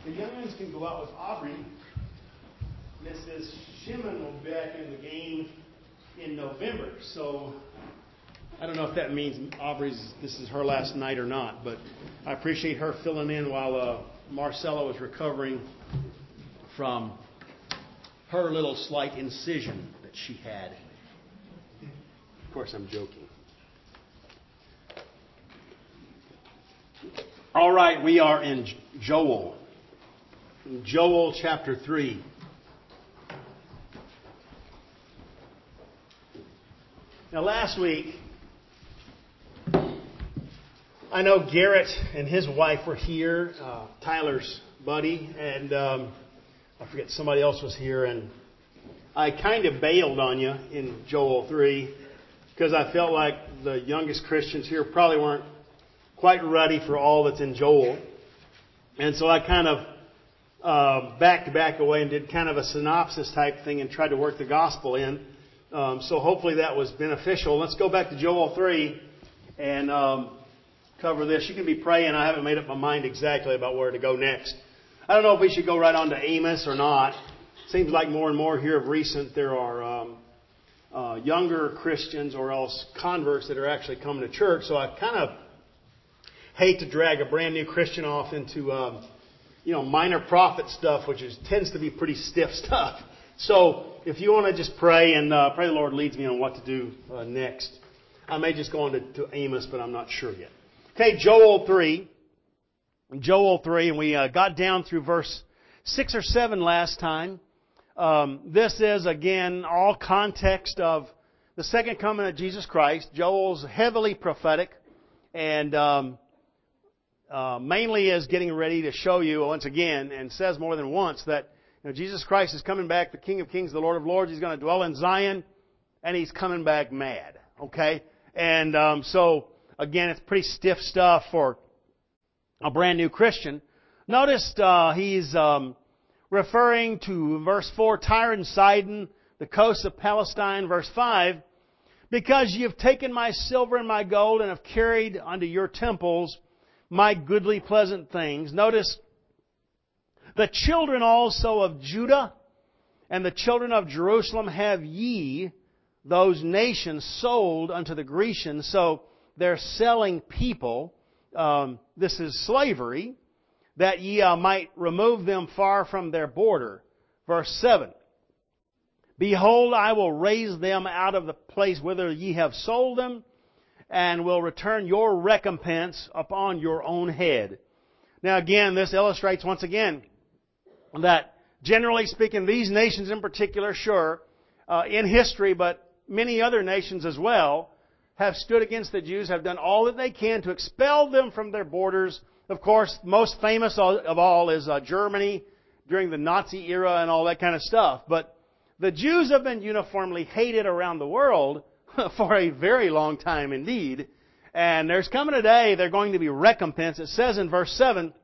The young ones can go out with Aubrey. Mrs. Shimon will be back in the game in November. So I don't know if that means this is her last night or not, but I appreciate her filling in while Marcella was recovering from her little slight incision that she had. Of course, I'm joking. All right, we are in Joel. Joel chapter 3. Now, last week, I know Garrett and his wife were here, Tyler's buddy, and I forget, somebody else was here, and I kind of bailed on you in Joel 3 because I felt like the youngest Christians here probably weren't quite ready for all that's in Joel. And so I kind of back away and did kind of a synopsis type thing and tried to work the gospel in. So hopefully that was beneficial. Let's go back to Joel 3 and cover this. You can be praying. I haven't made up my mind exactly about where to go next. I don't know if we should go right on to Amos or not. Seems like more and more here of recent there are younger Christians or else converts that are actually coming to church. So I kind of hate to drag a brand new Christian off into minor prophet stuff, which tends to be pretty stiff stuff. So if you want to just pray and pray the Lord leads me on what to do next. I may just go on to Amos, but I'm not sure yet. Okay, Joel 3. Joel 3, and we got down through verse 6 or 7 last time. This is, again, all context of the second coming of Jesus Christ. Joel's heavily prophetic and mainly is getting ready to show you once again, and says more than once, that Jesus Christ is coming back, the King of Kings, the Lord of Lords. He's going to dwell in Zion, and He's coming back mad. Okay? And so, again, it's pretty stiff stuff for a brand new Christian. Notice he's referring to, verse 4, Tyre and Sidon, the coasts of Palestine. Verse 5, because ye have taken my silver and my gold, and have carried unto your temples my goodly pleasant things. Notice, the children also of Judah and the children of Jerusalem have ye, those nations, sold unto the Grecians. So they're selling people. This is slavery, that ye might remove them far from their border. Verse 7. Behold, I will raise them out of the place whither ye have sold them, and will return your recompense upon your own head. Now again, this illustrates once again that, generally speaking, these nations in particular, sure, in history, but many other nations as well, have stood against the Jews, have done all that they can to expel them from their borders. Of course, most famous of all is Germany during the Nazi era and all that kind of stuff. But the Jews have been uniformly hated around the world for a very long time indeed. And there's coming a day they're going to be recompensed. It says in verse 7,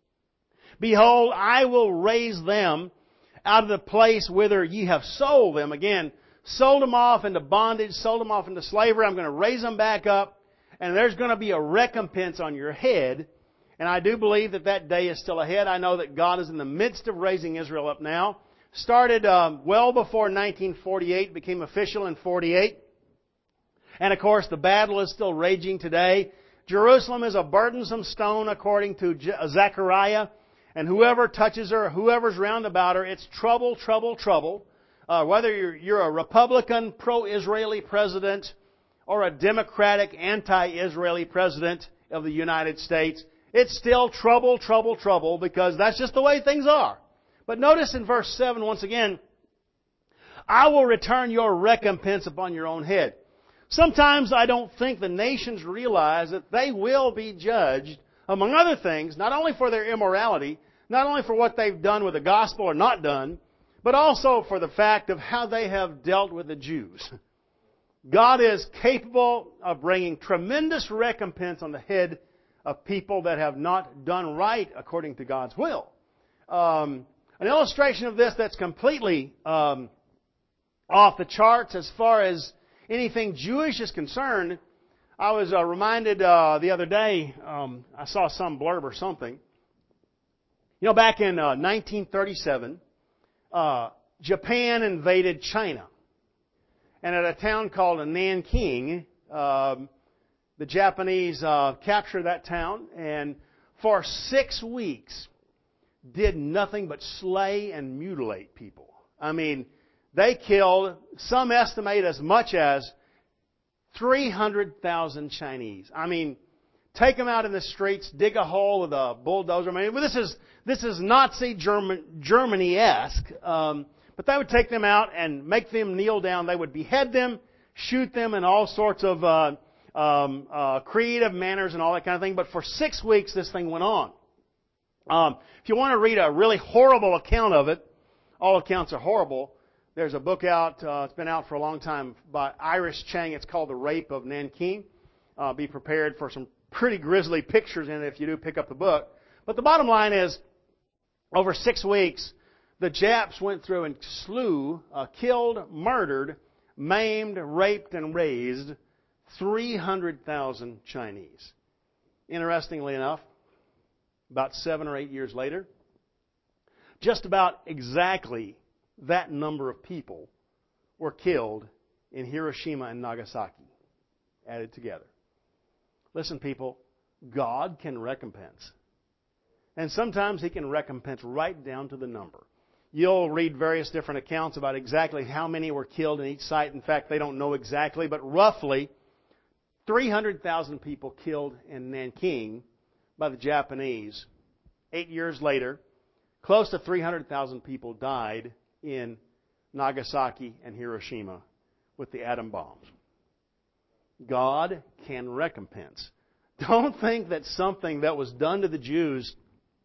behold, I will raise them out of the place whither ye have sold them. Again, sold them off into bondage, sold them off into slavery. I'm going to raise them back up, and there's going to be a recompense on your head. And I do believe that that day is still ahead. I know that God is in the midst of raising Israel up now. Started well before 1948, became official in 48. And of course, the battle is still raging today. Jerusalem is a burdensome stone, according to Zechariah. And whoever touches her, whoever's round about her, it's trouble, trouble, trouble. Whether you're a Republican, pro-Israeli president, or a Democratic, anti-Israeli president of the United States, it's still trouble, trouble, trouble, because that's just the way things are. But notice in verse 7, once again, I will return your recompense upon your own head. Sometimes I don't think the nations realize that they will be judged, among other things, not only for their immorality, not only for what they've done with the gospel or not done, but also for the fact of how they have dealt with the Jews. God is capable of bringing tremendous recompense on the head of people that have not done right according to God's will. An illustration of this that's completely off the charts as far as anything Jewish is concerned. I was reminded the other day, I saw some blurb or something. You know, back in 1937, Japan invaded China. And at a town called Nanking, the Japanese captured that town, and for 6 weeks did nothing but slay and mutilate people. I mean, they killed, some estimate as much as 300,000 Chinese. I mean, take them out in the streets, dig a hole with a bulldozer. I mean, this is Nazi Germany-esque. But they would take them out and make them kneel down. They would behead them, shoot them in all sorts of creative manners and all that kind of thing. But for 6 weeks, this thing went on. If you want to read a really horrible account of it, all accounts are horrible. There's a book out, it's been out for a long time, by Iris Chang. It's called The Rape of Nanking. Be prepared for some pretty grisly pictures in it if you do pick up the book. But the bottom line is, over 6 weeks, the Japs went through and slew, killed, murdered, maimed, raped, and raised 300,000 Chinese. Interestingly enough, about 7 or 8 years later, just about exactly that number of people were killed in Hiroshima and Nagasaki, added together. Listen, people, God can recompense. And sometimes He can recompense right down to the number. You'll read various different accounts about exactly how many were killed in each site. In fact, they don't know exactly, but roughly 300,000 people killed in Nanking by the Japanese. 8 years later, close to 300,000 people died in Nagasaki and Hiroshima with the atom bombs. God can recompense. Don't think that something that was done to the Jews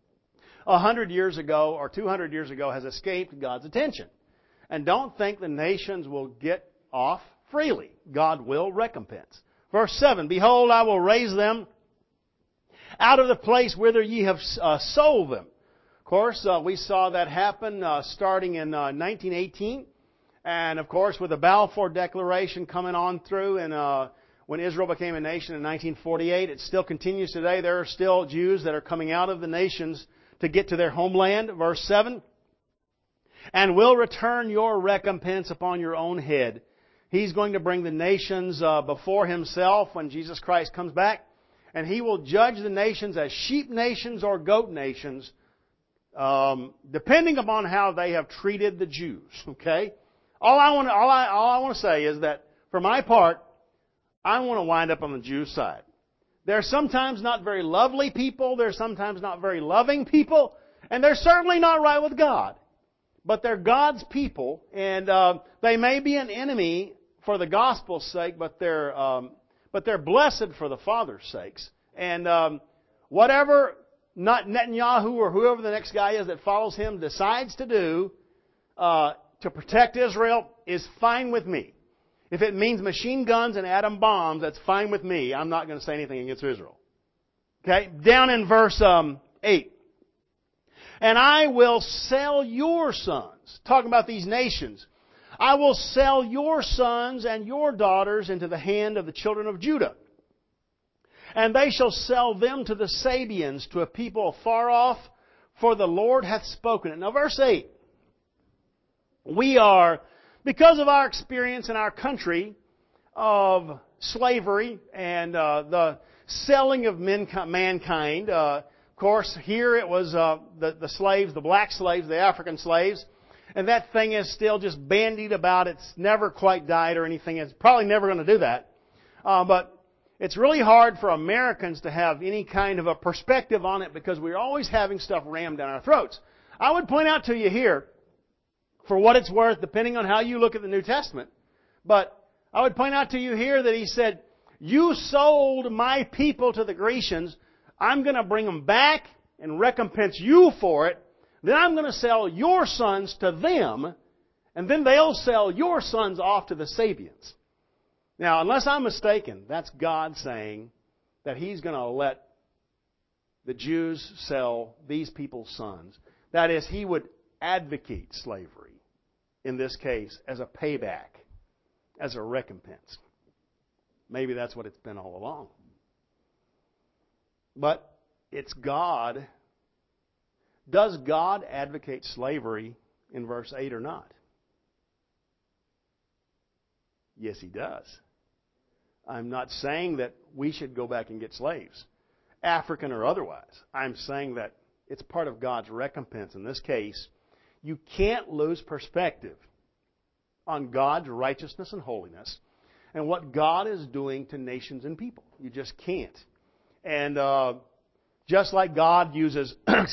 100 years ago or 200 years ago has escaped God's attention. And don't think the nations will get off freely. God will recompense. Verse 7, Behold, I will raise them out of the place whither ye have sold them. Of course, we saw that happen starting in 1918. And of course, with the Balfour Declaration coming on through and when Israel became a nation in 1948, it still continues today. There are still Jews that are coming out of the nations to get to their homeland. Verse 7, And will return your recompense upon your own head. He's going to bring the nations before Himself when Jesus Christ comes back. And He will judge the nations as sheep nations or goat nations, depending upon how they have treated the Jews. Okay? All I want to say is that, for my part, I want to wind up on the Jew side. They're sometimes not very lovely people. They're sometimes not very loving people. And they're certainly not right with God. But they're God's people. And they may be an enemy for the gospel's sake, but they're blessed for the Father's sakes. And whatever not Netanyahu or whoever the next guy is that follows him decides to do to protect Israel is fine with me. If it means machine guns and atom bombs, that's fine with me. I'm not going to say anything against Israel. Okay? Down in verse 8. And I will sell your sons. Talking about these nations. I will sell your sons and your daughters into the hand of the children of Judah. And they shall sell them to the Sabians, to a people far off, for the Lord hath spoken it. Now verse 8. We are, because of our experience in our country of slavery and the selling of mankind, of course, here it was the slaves, the black slaves, the African slaves, and that thing is still just bandied about. It's never quite died or anything. It's probably never going to do that. But it's really hard for Americans to have any kind of a perspective on it because we're always having stuff rammed down our throats. I would point out to you here, for what it's worth, depending on how you look at the New Testament. But I would point out to you here that He said, you sold my people to the Grecians. I'm going to bring them back and recompense you for it. Then I'm going to sell your sons to them. And then they'll sell your sons off to the Sabians. Now, unless I'm mistaken, that's God saying that He's going to let the Jews sell these people's sons. That is, He would advocate slavery, in this case, as a payback, as a recompense. Maybe that's what it's been all along. But it's God Does God advocate slavery in verse 8 or not? Yes, He does. I'm not saying that we should go back and get slaves, African or otherwise. I'm saying that it's part of God's recompense. In this case, you can't lose perspective on God's righteousness and holiness and what God is doing to nations and people. You just can't. And just like God uses,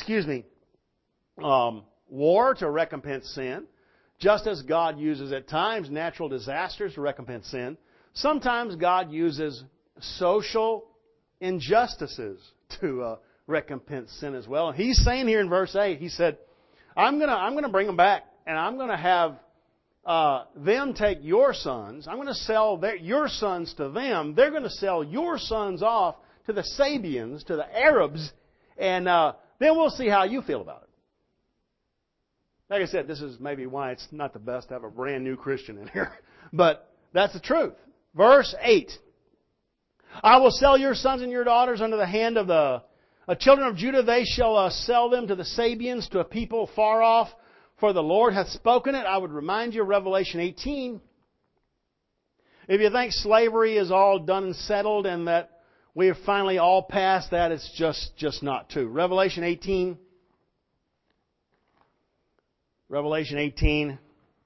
war to recompense sin, just as God uses at times natural disasters to recompense sin, sometimes God uses social injustices to recompense sin as well. And He's saying here in verse 8, He said, I'm gonna bring them back, and I'm gonna have them take your sons. I'm going to sell your sons to them. They're going to sell your sons off to the Sabians, to the Arabs, and then we'll see how you feel about it. Like I said, this is maybe why it's not the best to have a brand new Christian in here. But that's the truth. Verse 8. I will sell your sons and your daughters under the hand of the children of Judah. They shall sell them to the Sabians, to a people far off. For the Lord hath spoken it. I would remind you of Revelation 18. If you think slavery is all done and settled and that we have finally all passed that, it's just not true. Revelation 18. Revelation 18.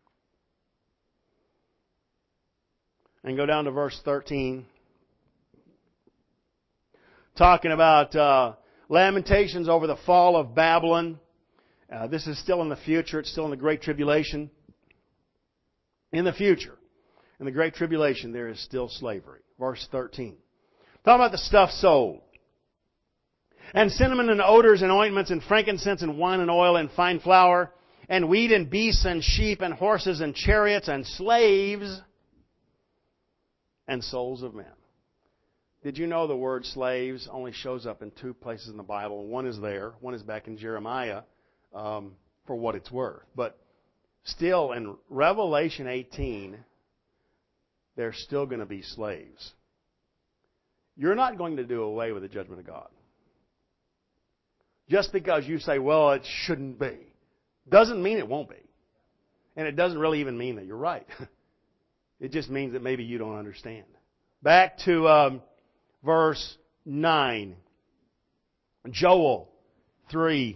And go down to verse 13. Talking about lamentations over the fall of Babylon. This is still in the future. It's still in the Great Tribulation. In the future, in the Great Tribulation, there is still slavery. Verse 13. Talking about the stuff sold. And cinnamon and odors and ointments and frankincense and wine and oil and fine flour and wheat and beasts and sheep and horses and chariots and slaves and souls of men. Did you know the word slaves only shows up in 2 places in the Bible? One is there. One is back in Jeremiah. For what it's worth. But still, in Revelation 18, there's still going to be slaves. You're not going to do away with the judgment of God. Just because you say, well, it shouldn't be, doesn't mean it won't be. And it doesn't really even mean that you're right. It just means that maybe you don't understand. Back to verse 9. Joel 3.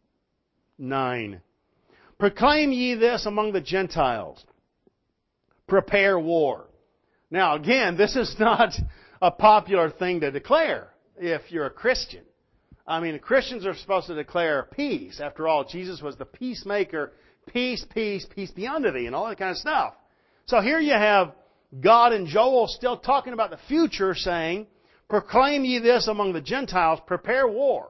9. Proclaim ye this among the Gentiles. Prepare war. Now again, this is not a popular thing to declare if you're a Christian. I mean, Christians are supposed to declare peace. After all, Jesus was the peacemaker. Peace, peace, peace be unto thee, and all that kind of stuff. So here you have God and Joel still talking about the future, saying, proclaim ye this among the Gentiles, prepare war.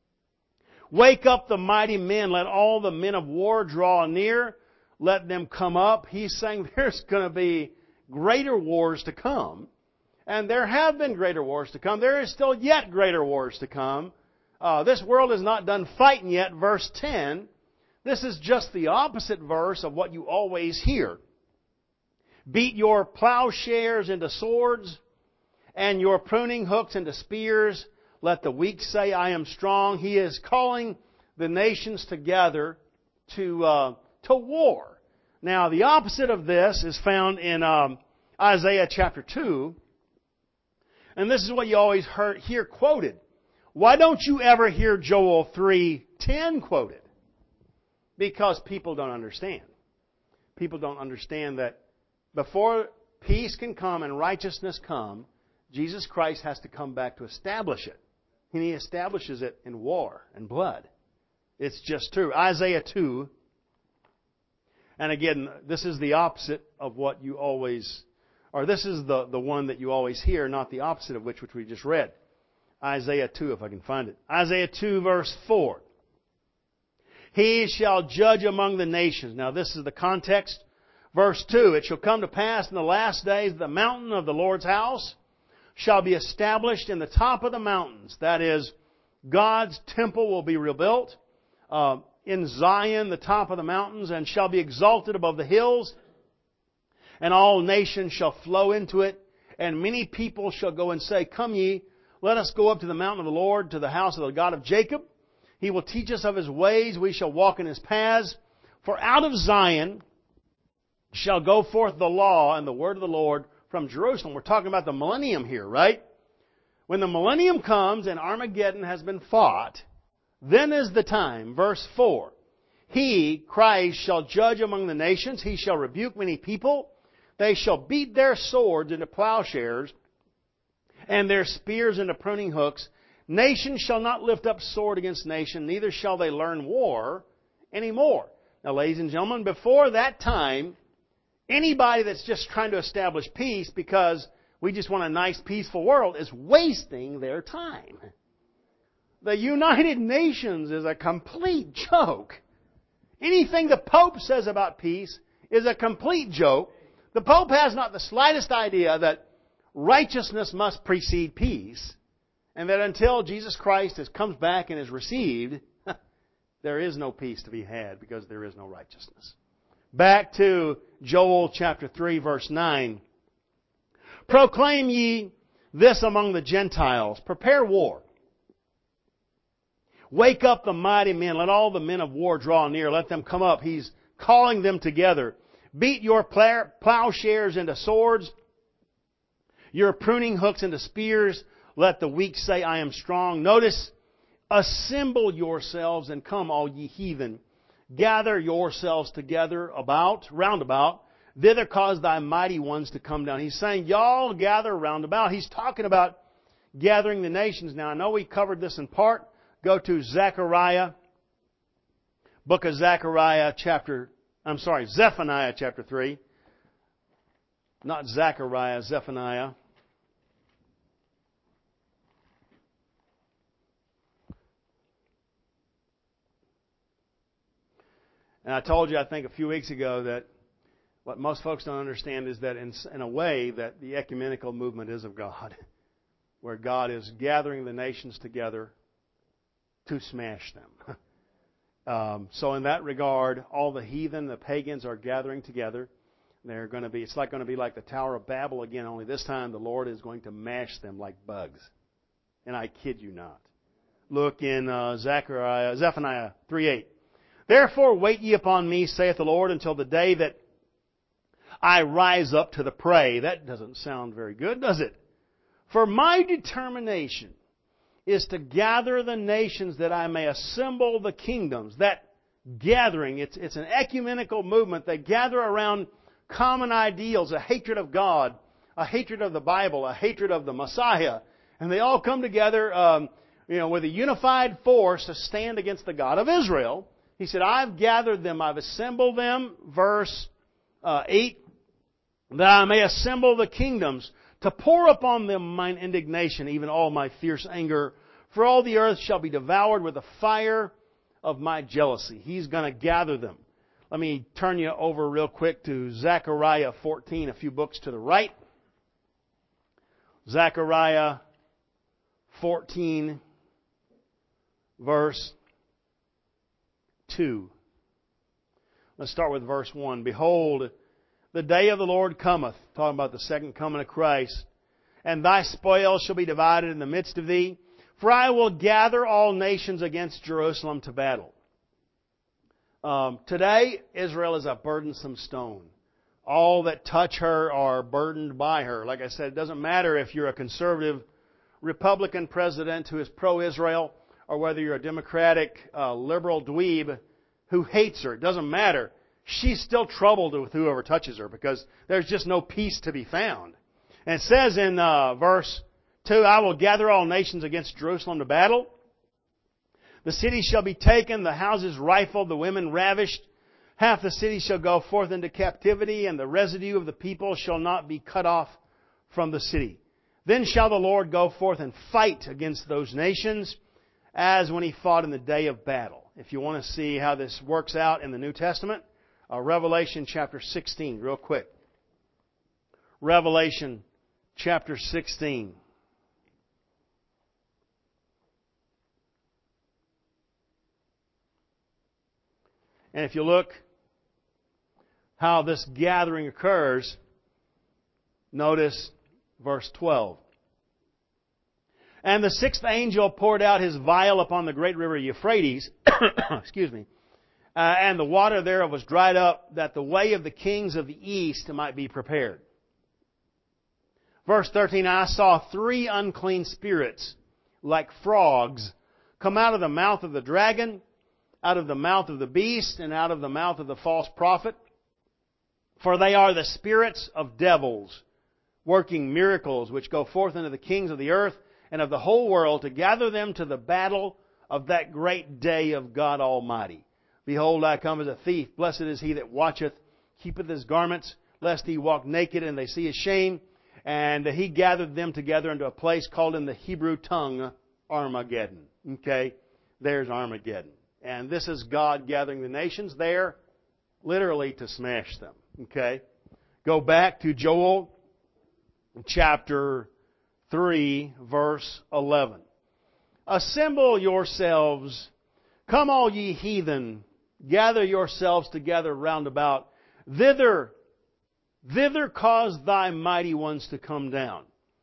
Wake up the mighty men. Let all the men of war draw near. Let them come up. He's saying there's going to be greater wars to come. And there have been greater wars to come. There is still yet greater wars to come. This world is not done fighting yet. Verse 10. This is just the opposite verse of what you always hear. Beat your plowshares into swords and your pruning hooks into spears. Let the weak say, I am strong. He is calling the nations together to war. Now, the opposite of this is found in Isaiah chapter 2. And this is what you always hear quoted. Why don't you ever hear Joel 3:10 quoted? Because people don't understand. People don't understand that before peace can come and righteousness come, Jesus Christ has to come back to establish it. And He establishes it in war and blood. It's just true. Isaiah 2. And again, this is the opposite of what you always, or this is the one that you always hear, not the opposite of which we just read. Isaiah 2, if I can find it. Isaiah 2, verse 4. He shall judge among the nations. Now this is the context. Verse 2. It shall come to pass in the last days the mountain of the Lord's house shall be established in the top of the mountains. That is, God's temple will be rebuilt in Zion, the top of the mountains, and shall be exalted above the hills. And all nations shall flow into it. And many people shall go and say, Come ye, let us go up to the mountain of the Lord, to the house of the God of Jacob. He will teach us of His ways. We shall walk in His paths. For out of Zion shall go forth the law and the word of the Lord from Jerusalem. We're talking about the millennium here, right? When the millennium comes and Armageddon has been fought, then is the time. Verse 4. He, Christ, shall judge among the nations. He shall rebuke many people. They shall beat their swords into plowshares and their spears into pruning hooks. Nation shall not lift up sword against nation, neither shall they learn war anymore. Now, ladies and gentlemen, before that time, anybody that's just trying to establish peace because we just want a nice, peaceful world is wasting their time. The United Nations is a complete joke. Anything the Pope says about peace is a complete joke. The Pope has not the slightest idea that righteousness must precede peace, and that until Jesus Christ comes back and is received, there is no peace to be had because there is no righteousness. Back to Joel chapter 3, verse 9. Proclaim ye this among the Gentiles. Prepare war. Wake up the mighty men. Let all the men of war draw near. Let them come up. He's calling them together. Beat your plowshares into swords, your pruning hooks into spears. Let the weak say, I am strong. Notice, assemble yourselves and come, all ye heathen. Gather yourselves together round about. Thither cause thy mighty ones to come down. He's saying, y'all gather round about. He's talking about gathering the nations. Now, I know we covered this in part. Go to Zephaniah chapter 3. Not Zechariah, Zephaniah. And I told you, I think, a few weeks ago that what most folks don't understand is that in a way that the ecumenical movement is of God, where God is gathering the nations together to smash them. So in that regard, all the heathen, the pagans are gathering together. They're going to be, it's like going to be like the Tower of Babel again, only this time the Lord is going to mash them like bugs. And I kid you not. Look in Zephaniah 3:8. Therefore wait ye upon me, saith the Lord, until the day that I rise up to the prey. That doesn't sound very good, does it? For my determination is to gather the nations that I may assemble the kingdoms. That gathering, it's an ecumenical movement. They gather around common ideals, a hatred of God, a hatred of the Bible, a hatred of the Messiah. And they all come together with a unified force to stand against the God of Israel. He said, I've gathered them, I've assembled them, verse 8, that I may assemble the kingdoms, to pour upon them mine indignation, even all my fierce anger. For all the earth shall be devoured with the fire of my jealousy. He's going to gather them. Let me turn you over real quick to Zechariah 14, a few books to the right. Zechariah 14, verse 2. Let's start with verse 1. Behold, the day of the Lord cometh, talking about the second coming of Christ, and thy spoil shall be divided in the midst of thee, for I will gather all nations against Jerusalem to battle. Today, Israel is a burdensome stone. All that touch her are burdened by her. Like I said, it doesn't matter if you're a conservative Republican president who is pro-Israel, or whether you're a Democratic liberal dweeb who hates her. It doesn't matter. She's still troubled with whoever touches her because there's just no peace to be found. And it says in verse 2, I will gather all nations against Jerusalem to battle. The city shall be taken, the houses rifled, the women ravished. Half the city shall go forth into captivity, and the residue of the people shall not be cut off from the city. Then shall the Lord go forth and fight against those nations, as when He fought in the day of battle. If you want to see how this works out in the New Testament, Revelation chapter 16, real quick. Revelation chapter 16. And if you look how this gathering occurs, notice verse 12. And the sixth angel poured out his vial upon the great river Euphrates, excuse me, and the water thereof was dried up, that the way of the kings of the east might be prepared. Verse 13, I saw 3 unclean spirits, like frogs, come out of the mouth of the dragon, out of the mouth of the beast, and out of the mouth of the false prophet. For they are the spirits of devils, working miracles, which go forth unto the kings of the earth and of the whole world, to gather them to the battle of that great day of God Almighty. Behold, I come as a thief. Blessed is he that watcheth, keepeth his garments, lest he walk naked and they see his shame. And he gathered them together into a place called in the Hebrew tongue Armageddon. Okay? There's Armageddon. And this is God gathering the nations there, literally to smash them. Okay? Go back to Joel chapter 3, verse 11. Assemble yourselves, come all ye heathen, gather yourselves together round about. Thither cause thy mighty ones to come down.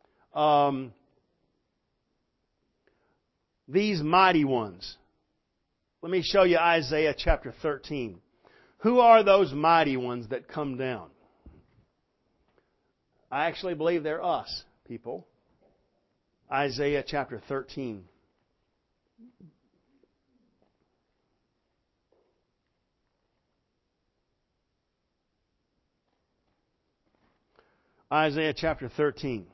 These mighty ones. Let me show you Isaiah chapter 13. Who are those mighty ones that come down? I actually believe they're us, people. Isaiah chapter 13. Isaiah chapter 13.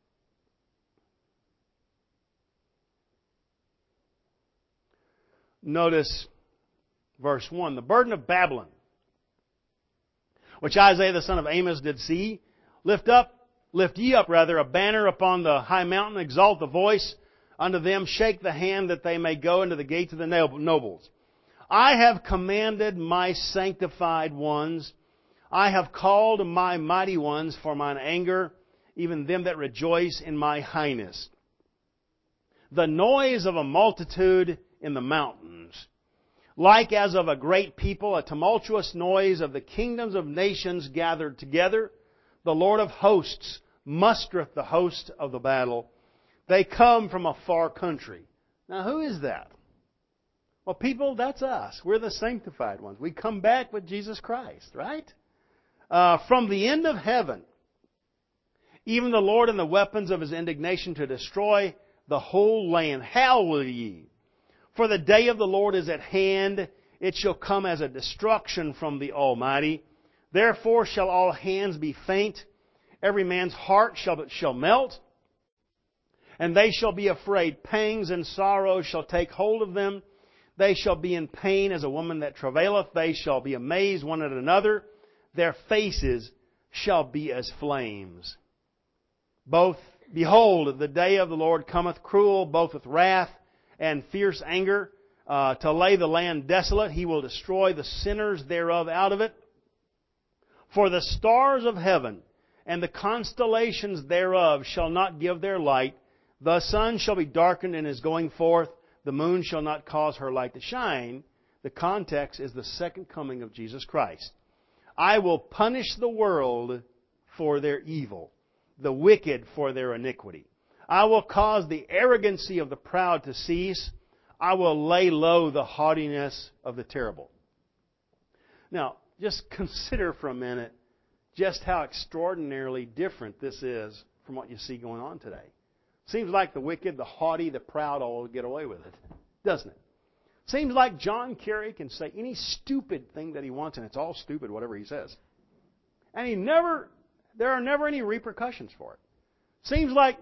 Notice verse 1. The burden of Babylon, which Isaiah the son of Amos did see, lift ye up a banner upon the high mountain, exalt the voice unto them, shake the hand that they may go into the gates of the nobles. I have commanded my sanctified ones, I have called my mighty ones for mine anger, even them that rejoice in my highness. The noise of a multitude in the mountains, like as of a great people, a tumultuous noise of the kingdoms of nations gathered together. The Lord of hosts mustereth the host of the battle. They come from a far country. Now who is that? Well, people, that's us. We're the sanctified ones. We come back with Jesus Christ, right? From the end of heaven, even the Lord and the weapons of His indignation to destroy the whole land. Howl ye! For the day of the Lord is at hand. It shall come as a destruction from the Almighty. Therefore shall all hands be faint. Every man's heart shall melt. And they shall be afraid. Pangs and sorrows shall take hold of them. They shall be in pain as a woman that travaileth. They shall be amazed one at another. Their faces shall be as flames. Behold, the day of the Lord cometh cruel, both with wrath and fierce anger, to lay the land desolate. He will destroy the sinners thereof out of it. For the stars of heaven and the constellations thereof shall not give their light. The sun shall be darkened in his going forth. The moon shall not cause her light to shine. The context is the second coming of Jesus Christ. I will punish the world for their evil, the wicked for their iniquity. I will cause the arrogancy of the proud to cease. I will lay low the haughtiness of the terrible. Now, just consider for a minute just how extraordinarily different this is from what you see going on today. Seems like the wicked, the haughty, the proud all get away with it, doesn't it? Seems like John Kerry can say any stupid thing that he wants, and it's all stupid, whatever he says. And there are never any repercussions for it. Seems like,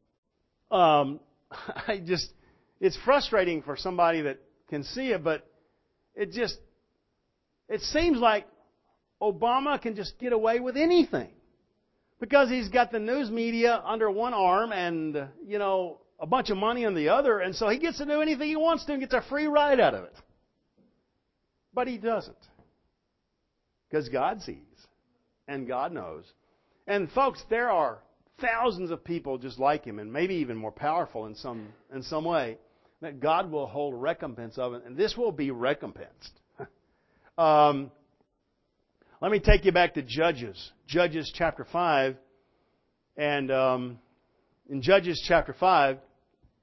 it's frustrating for somebody that can see it, but it seems like Obama can just get away with anything. Because he's got the news media under one arm and, a bunch of money on the other, and so he gets to do anything he wants to and gets a free ride out of it. But he doesn't. Because God sees and God knows. And folks, there are thousands of people just like him, and maybe even more powerful in some way, that God will hold recompense of it, and this will be recompensed. Let me take you back to Judges. Judges chapter 5. And in Judges chapter 5,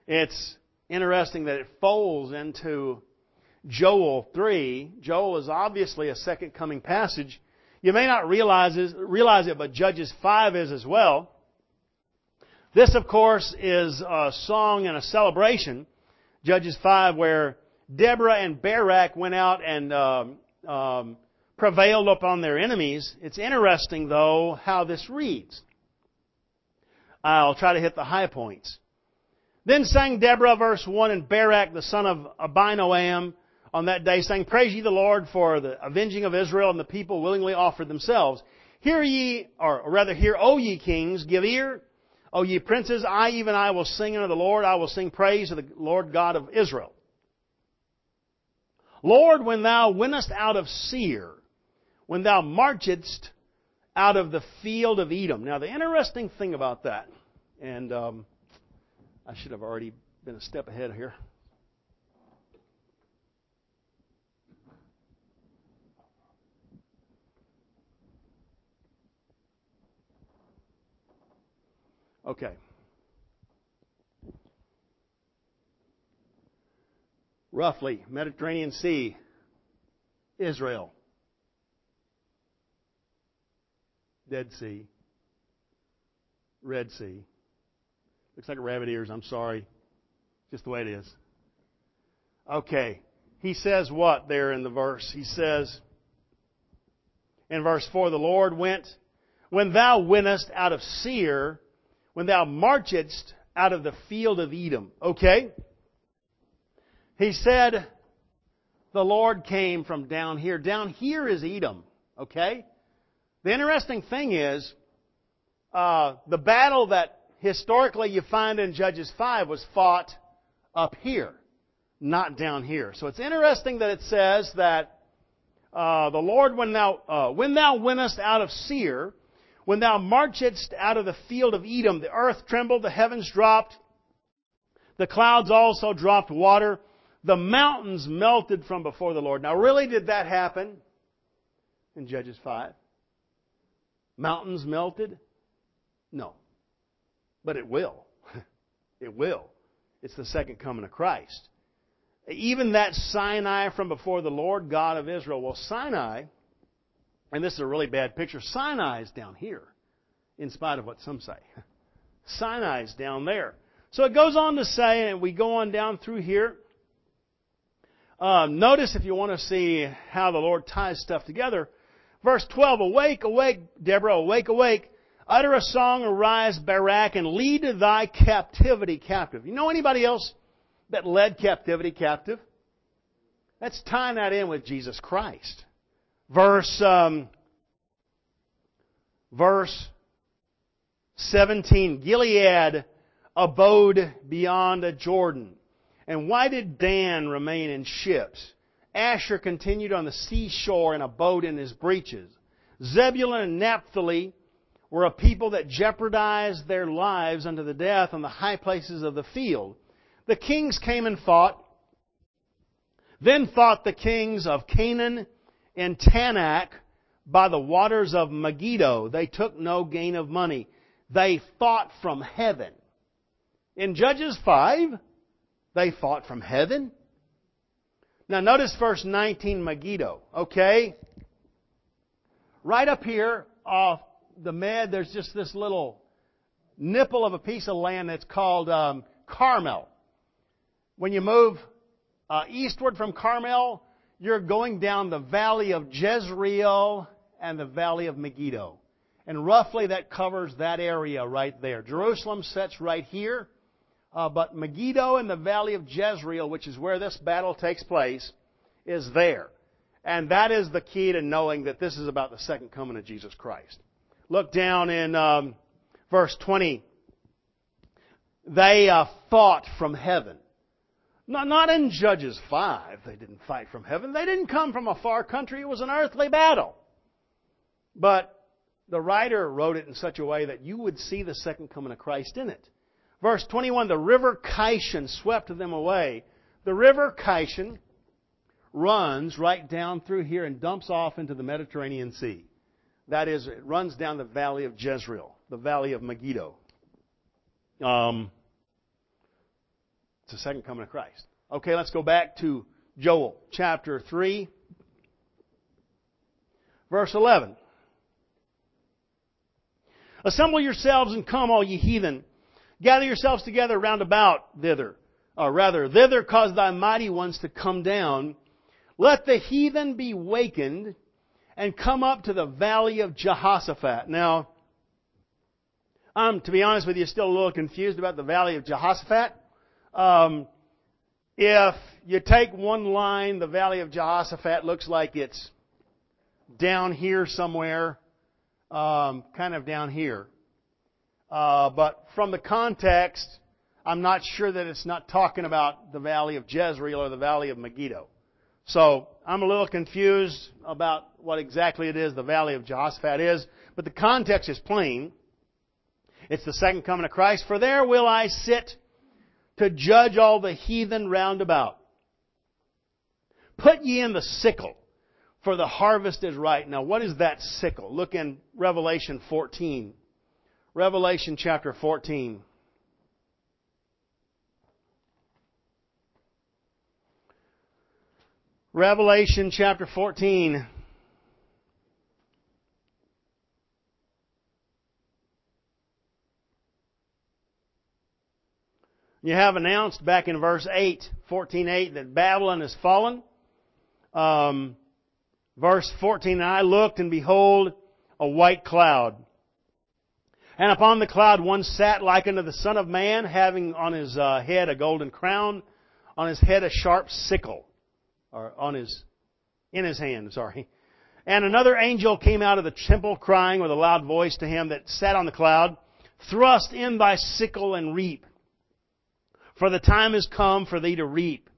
It's interesting that it folds into Joel 3. Joel is obviously a second coming passage. You may not realize it, but Judges 5 is as well. This, of course, is a song and a celebration, Judges 5, where Deborah and Barak went out and prevailed upon their enemies. It's interesting, though, how this reads. I'll try to hit the high points. Then sang Deborah, verse 1, and Barak, the son of Abinoam, on that day, saying, Praise ye the Lord for the avenging of Israel, and the people willingly offered themselves. Hear ye, or rather, hear, O ye kings, give ear, O ye princes, even I will sing unto the Lord, I will sing praise to the Lord God of Israel. Lord, when thou wentest out of Seir, when thou marchedst out of the field of Edom. Now, the interesting thing about that, and I should have already been a step ahead here. Okay. Roughly, Mediterranean Sea, Israel, Dead Sea, Red Sea. Looks like rabbit ears, I'm sorry. Just the way it is. Okay. He says what there in the verse? He says, in verse 4, the Lord went, when thou wentest out of Seir, when thou marchedst out of the field of Edom. Okay? He said, the Lord came from down here. Down here is Edom. Okay? The interesting thing is, the battle that historically you find in Judges 5 was fought up here, not down here. So it's interesting that it says that the Lord, when thou wentest out of Seir, when thou marchedst out of the field of Edom, the earth trembled, the heavens dropped, the clouds also dropped water, the mountains melted from before the Lord. Now, really, did that happen in Judges 5? Mountains melted? No. But it will. It will. It's the second coming of Christ. Even that Sinai from before the Lord God of Israel. Well, Sinai, and this is a really bad picture, Sinai is down here, in spite of what some say. Sinai is down there. So it goes on to say, and we go on down through here. Notice, if you want to see how the Lord ties stuff together, verse 12, Awake, awake, Deborah, awake, awake. Utter a song, arise, Barak, and lead thy captivity captive. You know anybody else that led captivity captive? Let's tie that in with Jesus Christ. Verse 17, Gilead abode beyond Jordan. And why did Dan remain in ships? Asher continued on the seashore and abode in his breeches. Zebulun and Naphtali were a people that jeopardized their lives unto the death on the high places of the field. The kings came and fought. Then fought the kings of Canaan and Tanakh by the waters of Megiddo. They took no gain of money. They fought from heaven. In Judges 5, they fought from heaven. Now notice verse 19, Megiddo. Okay? Right up here off the Med, there's just this little nipple of a piece of land that's called Carmel. When you move eastward from Carmel, you're going down the valley of Jezreel and the valley of Megiddo. And roughly that covers that area right there. Jerusalem sits right here. But Megiddo and the valley of Jezreel, which is where this battle takes place, is there. And that is the key to knowing that this is about the second coming of Jesus Christ. Look down in verse 20. They fought from heaven. Not in Judges 5. They didn't fight from heaven. They didn't come from a far country. It was an earthly battle. But the writer wrote it in such a way that you would see the second coming of Christ in it. Verse 21, the river Kishon swept them away. The river Kishon runs right down through here and dumps off into the Mediterranean Sea. That is, it runs down the valley of Jezreel, the valley of Megiddo. It's the second coming of Christ. Okay, let's go back to Joel chapter 3, verse 11. Assemble yourselves and come, all ye heathen. Gather yourselves together round about thither. Or rather, thither cause thy mighty ones to come down. Let the heathen be wakened and come up to the valley of Jehoshaphat. Now, I'm, to be honest with you, still a little confused about the valley of Jehoshaphat. If you take one line, the valley of Jehoshaphat looks like it's down here somewhere, kind of down here. But from the context, I'm not sure that it's not talking about the valley of Jezreel or the valley of Megiddo. So I'm a little confused about what exactly it is the valley of Jehoshaphat is, but the context is plain. It's the second coming of Christ. For there will I sit to judge all the heathen round about. Put ye in the sickle, for the harvest is ripe. Now, what is that sickle? Look in Revelation 14. Revelation chapter 14. Revelation chapter 14. You have announced back in verse 8, 14:8, that Babylon is fallen. Verse 14, and I looked, and behold, a white cloud. And upon the cloud one sat like unto the Son of Man, having on his head a golden crown, on his head a sharp sickle, or in his hand. And another angel came out of the temple, crying with a loud voice to him that sat on the cloud, Thrust in thy sickle and reap, for the time is come for thee to reap,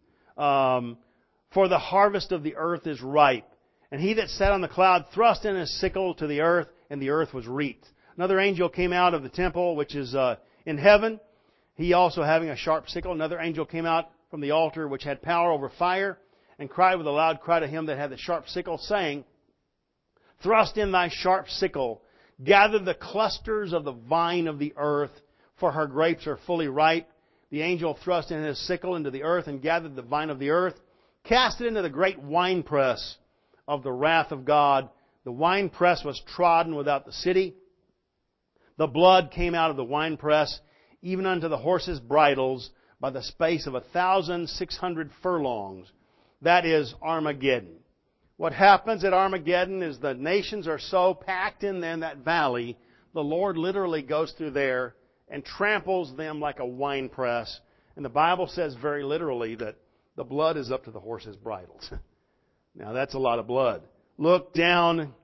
for the harvest of the earth is ripe. And he that sat on the cloud thrust in his sickle to the earth, and the earth was reaped. Another angel came out of the temple, which is in heaven, he also having a sharp sickle. Another angel came out from the altar, which had power over fire, and cried with a loud cry to him that had the sharp sickle, saying, Thrust in thy sharp sickle, gather the clusters of the vine of the earth, for her grapes are fully ripe. The angel thrust in his sickle into the earth and gathered the vine of the earth, cast it into the great winepress of the wrath of God. The winepress was trodden without the city. The blood came out of the winepress, even unto the horses' bridles, by the space of 1,600 furlongs. That is Armageddon. What happens at Armageddon is the nations are so packed in that valley, the Lord literally goes through there and tramples them like a winepress. And the Bible says very literally that the blood is up to the horses' bridles. Now that's a lot of blood. Look down,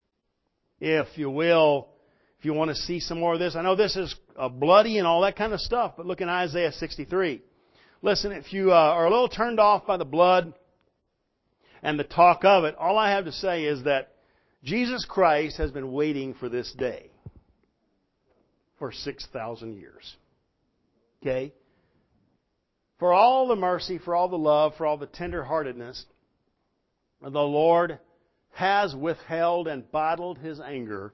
if you will, if you want to see some more of this. I know this is bloody and all that kind of stuff, but look in Isaiah 63. Listen, if you are a little turned off by the blood and the talk of it, all I have to say is that Jesus Christ has been waiting for this day for 6,000 years. Okay? For all the mercy, for all the love, for all the tenderheartedness, the Lord has withheld and bottled His anger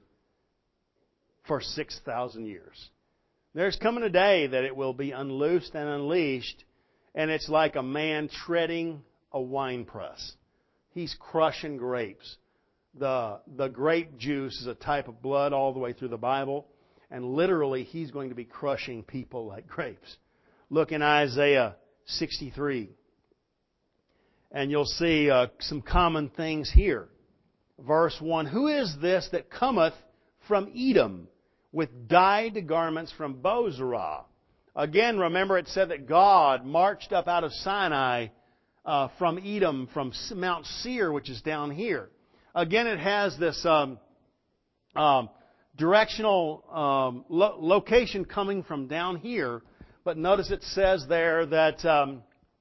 for 6,000 years. There's coming a day that it will be unloosed and unleashed, and it's like a man treading a winepress. He's crushing grapes. The grape juice is a type of blood all the way through the Bible. And literally, He's going to be crushing people like grapes. Look in Isaiah 63. And you'll see some common things here. Verse 1, Who is this that cometh from Edom with dyed garments from Bozrah? Again, remember it said that God marched up out of Sinai from Edom, from Mount Seir, which is down here. Again, it has this directional location coming from down here. But notice it says there that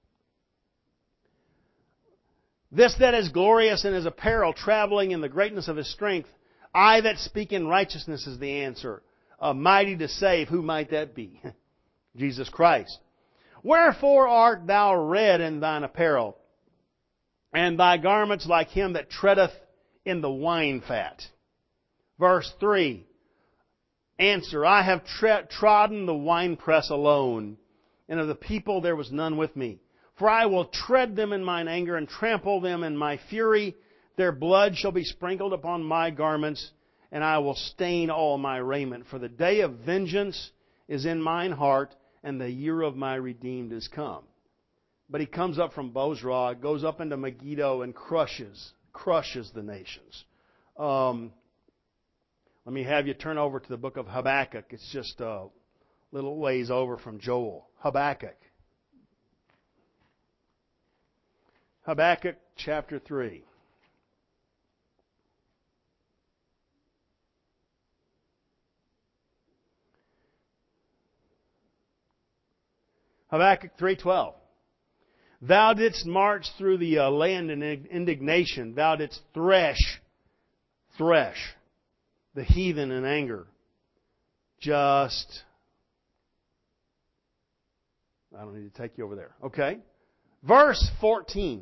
this that is glorious in his apparel, traveling in the greatness of his strength, I that speak in righteousness is the answer. Mighty to save, who might that be? Jesus Christ. Wherefore art thou red in thine apparel, and thy garments like him that treadeth in the wine fat? Verse 3, Answer, I have trodden the winepress alone, and of the people there was none with me. For I will tread them in mine anger and trample them in my fury. Their blood shall be sprinkled upon my garments, and I will stain all my raiment. For the day of vengeance is in mine heart, and the year of my redeemed is come. But he comes up from Bozrah, goes up into Megiddo, and crushes the nations. Let me have you turn over to the book of Habakkuk. It's just a little ways over from Joel. Habakkuk. Habakkuk chapter 3. Habakkuk 3:12. Thou didst march through the land in indignation. Thou didst thresh the heathen in anger. I don't need to take you over there. Okay. Verse 14.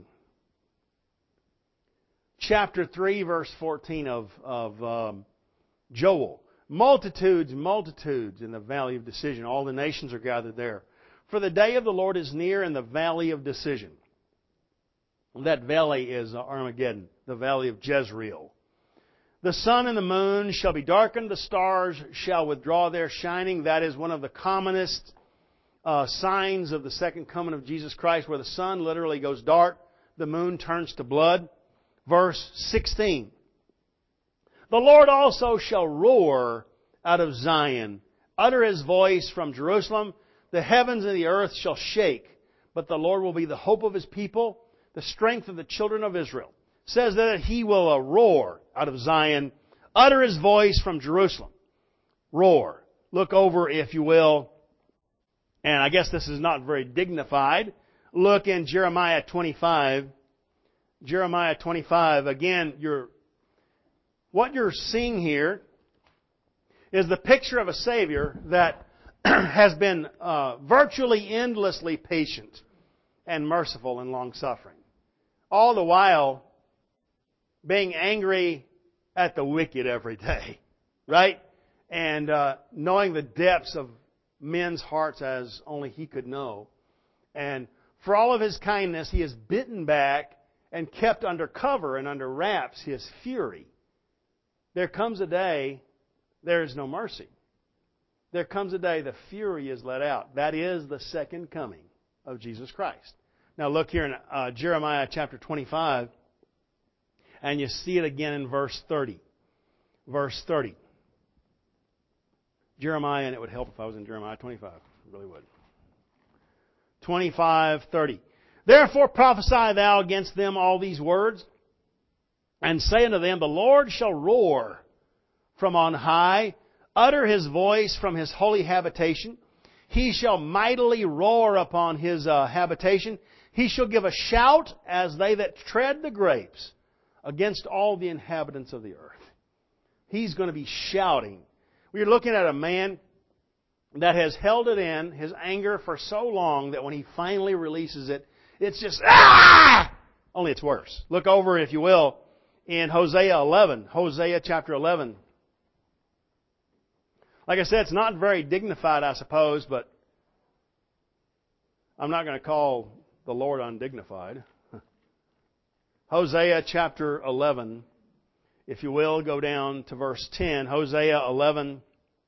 Chapter 3, verse 14 of Joel. Multitudes in the valley of decision. All the nations are gathered there. For the day of the Lord is near in the valley of decision. That valley is Armageddon, the valley of Jezreel. The sun and the moon shall be darkened, the stars shall withdraw their shining. That is one of the commonest signs of the second coming of Jesus Christ, where the sun literally goes dark, the moon turns to blood. Verse 16. The Lord also shall roar out of Zion, utter His voice from Jerusalem. The heavens and the earth shall shake, but the Lord will be the hope of His people, the strength of the children of Israel. It says that He will roar out of Zion, utter His voice from Jerusalem. Roar. Look over, if you will, and I guess this is not very dignified. Look in Jeremiah 25. Jeremiah 25. Again, what you're seeing here is the picture of a Savior that has been virtually endlessly patient and merciful and long-suffering. All the while being angry at the wicked every day. Right? And knowing the depths of men's hearts as only He could know. And for all of His kindness, He has bitten back and kept under cover and under wraps His fury. There comes a day there is no mercy. There comes a day the fury is let out. That is the second coming of Jesus Christ. Now look here in Jeremiah chapter 25, and you see it again in verse 30. Verse 30. Jeremiah, and it would help if I was in Jeremiah 25. It really would. 25:30. Therefore prophesy thou against them all these words, and say unto them, the Lord shall roar from on high, utter His voice from His holy habitation. He shall mightily roar upon His habitation. He shall give a shout as they that tread the grapes against all the inhabitants of the earth. He's going to be shouting. We're looking at a man that has held it in, his anger, for so long that when he finally releases it, it's just, ah! Only it's worse. Look over, if you will, in Hosea 11. Hosea chapter 11. Like I said, it's not very dignified, I suppose, but I'm not going to call the Lord undignified. Hosea chapter 11. If you will, go down to verse 10. Hosea 11:10.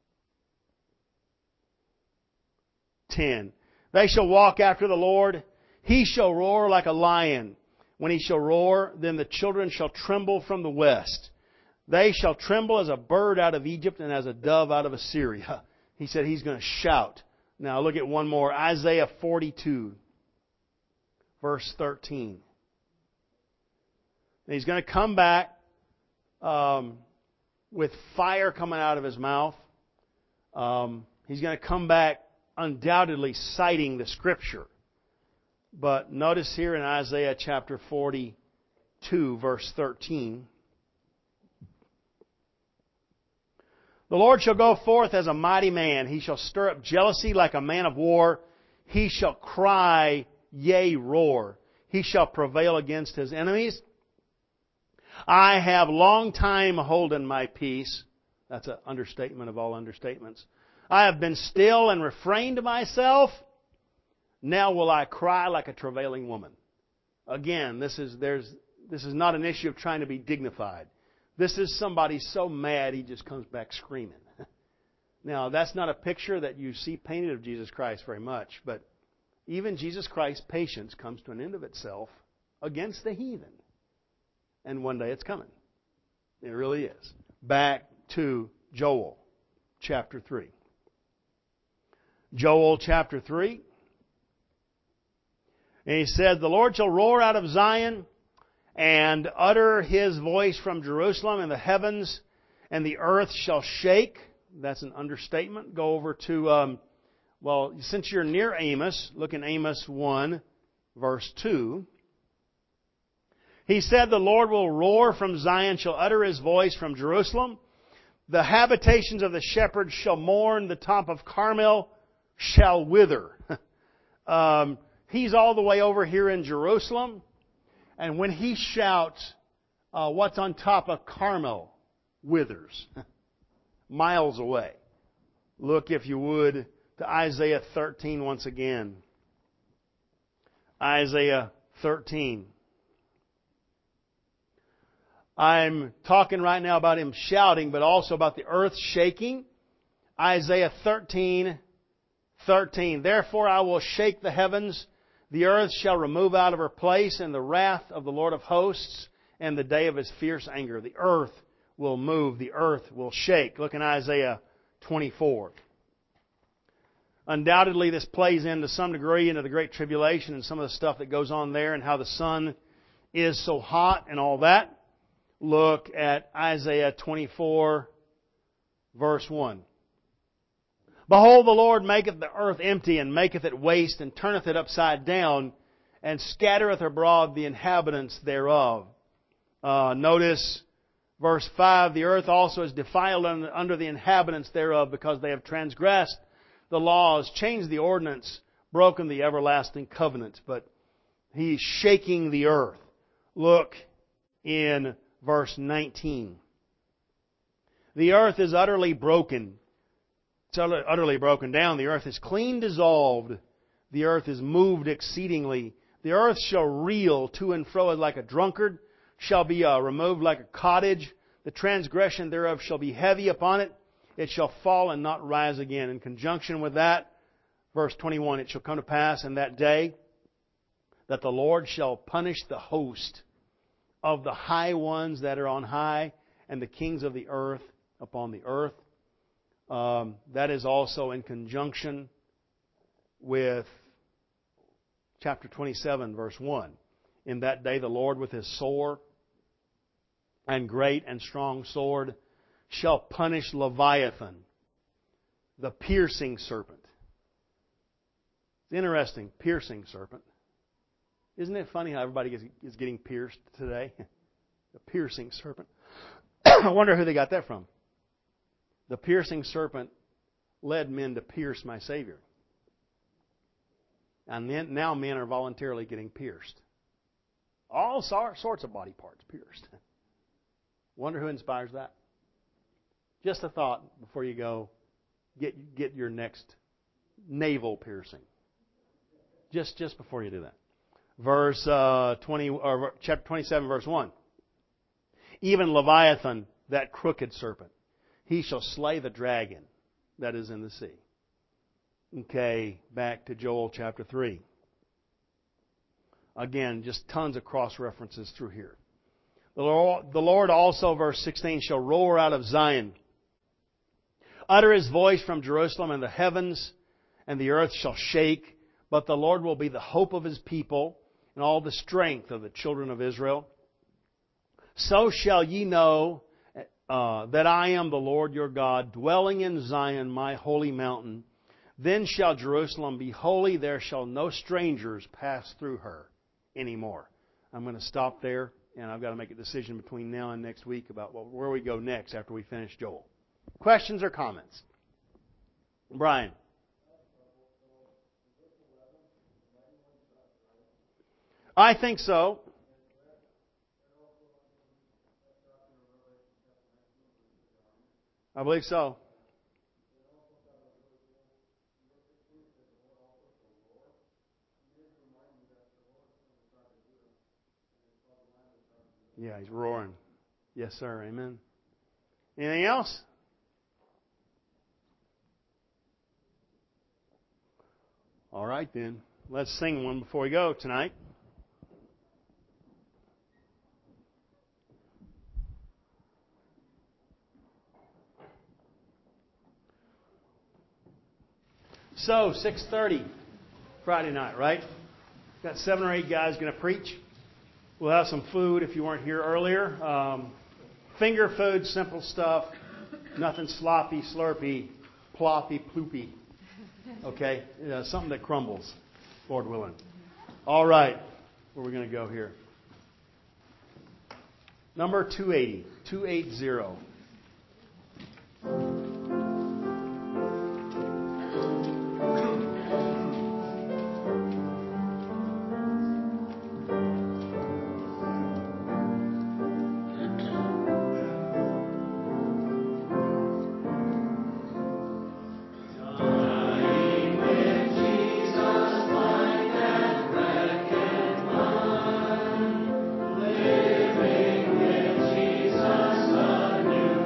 They shall walk after the Lord. He shall roar like a lion. When He shall roar, then the children shall tremble from the west. They shall tremble as a bird out of Egypt and as a dove out of Assyria. He said He's going to shout. Now look at one more. Isaiah 42, verse 13. And He's going to come back with fire coming out of His mouth. He's going to come back undoubtedly citing the Scripture. But notice here in Isaiah chapter 42, verse 13. The Lord shall go forth as a mighty man. He shall stir up jealousy like a man of war. He shall cry, yea, roar. He shall prevail against His enemies. I have long time holden my peace. That's an understatement of all understatements. I have been still and refrained myself. Now will I cry like a travailing woman. Again, this is not an issue of trying to be dignified. This is somebody so mad he just comes back screaming. Now, that's not a picture that you see painted of Jesus Christ very much, but even Jesus Christ's patience comes to an end of itself against the heathen. And one day it's coming. It really is. Back to Joel chapter 3. Joel chapter 3. And he said, the Lord shall roar out of Zion and utter His voice from Jerusalem, and the heavens and the earth shall shake. That's an understatement. Go over to, since you're near Amos, look in Amos 1, verse 2. He said, the Lord will roar from Zion, shall utter His voice from Jerusalem. The habitations of the shepherds shall mourn, the top of Carmel shall wither. He's all the way over here in Jerusalem. And when he shouts, what's on top of Carmel withers. Miles away. Look, if you would, to Isaiah 13 once again. Isaiah 13. I'm talking right now about him shouting, but also about the earth shaking. Isaiah 13:13. Therefore I will shake the heavens, the earth shall remove out of her place, and the wrath of the Lord of hosts, and the day of His fierce anger. The earth will move, the earth will shake. Look in Isaiah 24. Undoubtedly this plays into some degree into the Great Tribulation and some of the stuff that goes on there and how the sun is so hot and all that. Look at Isaiah 24, verse 1. Behold, the Lord maketh the earth empty, and maketh it waste, and turneth it upside down, and scattereth abroad the inhabitants thereof. Notice verse 5, the earth also is defiled under the inhabitants thereof, because they have transgressed the laws, changed the ordinance, broken the everlasting covenant. But He's shaking the earth. Look in verse 19. The earth is utterly broken. It's utterly broken down. The earth is clean dissolved. The earth is moved exceedingly. The earth shall reel to and fro like a drunkard, shall be removed like a cottage. The transgression thereof shall be heavy upon it. It shall fall and not rise again. In conjunction with that, verse 21, it shall come to pass in that day that the Lord shall punish the host of the high ones that are on high, and the kings of the earth upon the earth. That is also in conjunction with chapter 27, verse 1. In that day the Lord with His sore and great and strong sword shall punish Leviathan, the piercing serpent. It's interesting, piercing serpent. Isn't it funny how everybody is getting pierced today? The piercing serpent. I wonder who they got that from. The piercing serpent led men to pierce my Savior. And then, now men are voluntarily getting pierced. All sorts of body parts pierced. Wonder who inspires that. Just a thought before you go get your next navel piercing. Just before you do that. Verse 20 or chapter 27, verse 1. Even Leviathan, that crooked serpent, he shall slay the dragon that is in the sea. Okay, back to Joel chapter 3. Again, just tons of cross references through here. The Lord also, verse 16, shall roar out of Zion, utter His voice from Jerusalem, and the heavens and the earth shall shake. But the Lord will be the hope of His people, and all the strength of the children of Israel. So shall ye know that I am the Lord your God, dwelling in Zion, my holy mountain. Then shall Jerusalem be holy, there shall no strangers pass through her anymore. I'm going to stop there, and I've got to make a decision between now and next week about where we go next after we finish Joel. Questions or comments? Brian? I think so. I believe so. he's roaring. Yes, sir. Amen. Anything else? All right, then. Let's sing one before we go tonight. So, 6:30 Friday night, right? Got 7 or 8 guys going to preach. We'll have some food if you weren't here earlier. Finger food, simple stuff. Nothing sloppy, slurpy, ploppy, ploopy. Okay? Something that crumbles, Lord willing. All right. Where are we going to go here? Number 280. 280. Living with Jesus, a new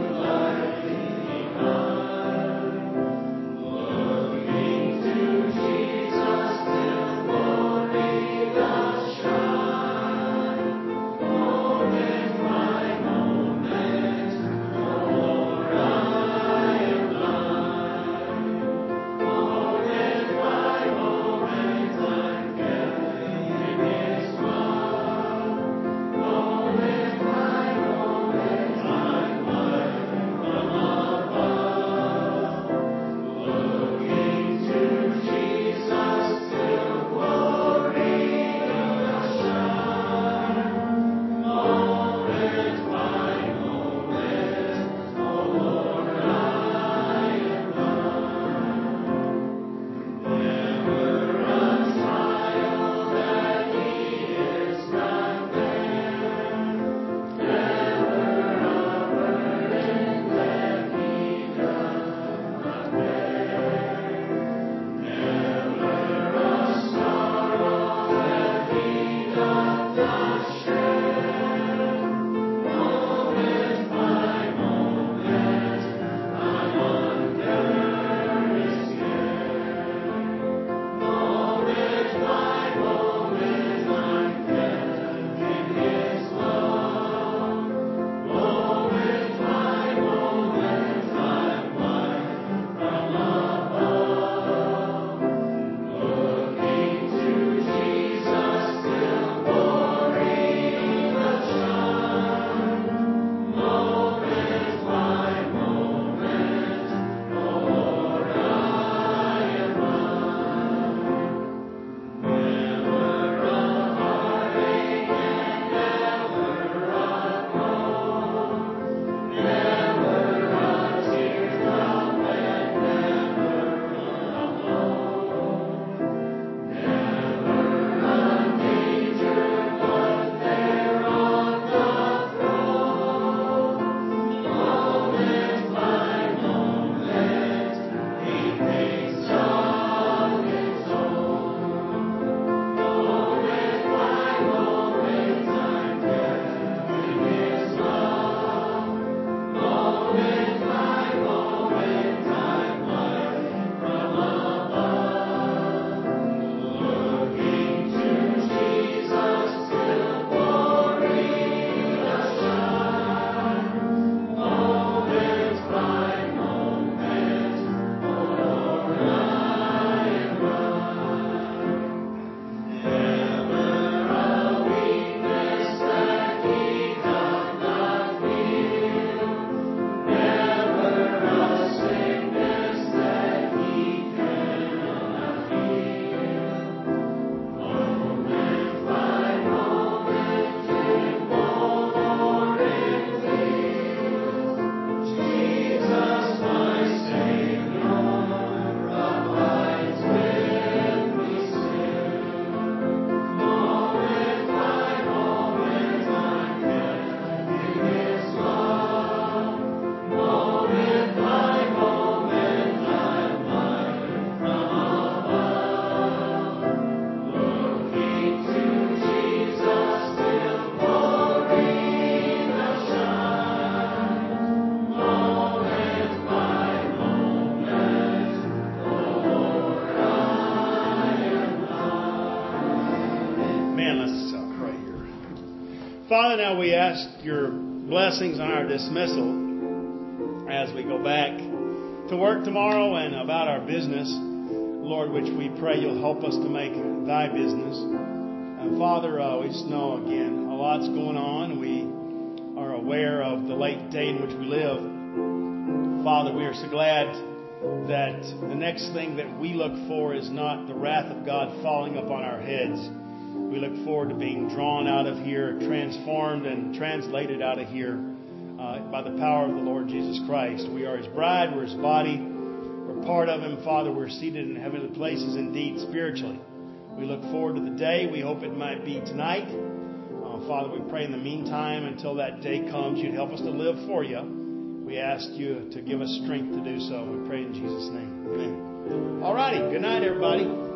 Father, now we ask your blessings on our dismissal as we go back to work tomorrow and about our business, Lord, which we pray you'll help us to make thy business. And Father, we just know again, a lot's going on. We are aware of the late day in which we live. Father, we are so glad that the next thing that we look for is not the wrath of God falling upon our heads. We look forward to being drawn out of here, transformed and translated out of here by the power of the Lord Jesus Christ. We are His bride, we're His body, we're part of Him. Father, we're seated in heavenly places indeed spiritually. We look forward to the day. We hope it might be tonight. Father, we pray in the meantime, until that day comes, you'd help us to live for you. We ask you to give us strength to do so. We pray in Jesus' name. Amen. All righty. Good night, everybody.